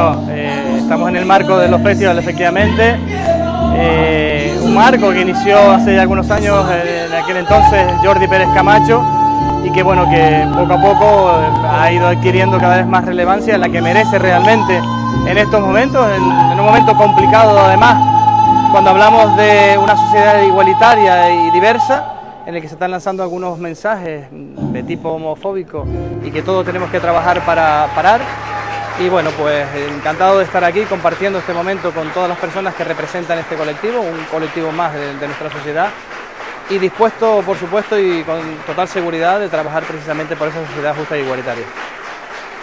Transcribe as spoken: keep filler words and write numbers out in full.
Bueno, eh, estamos en el marco de los festivales, efectivamente. Eh, un marco que inició hace algunos años, eh, en aquel entonces, Jordi Pérez Camacho, y que bueno, que poco a poco ha ido adquiriendo cada vez más relevancia, la que merece realmente en estos momentos, en, en un momento complicado además, cuando hablamos de una sociedad igualitaria y diversa, en el que se están lanzando algunos mensajes de tipo homofóbico y que todos tenemos que trabajar para parar. Y bueno, pues encantado de estar aquí compartiendo este momento con todas las personas que representan este colectivo, un colectivo más de, de nuestra sociedad, y dispuesto, por supuesto, y con total seguridad de trabajar precisamente por esa sociedad justa e igualitaria.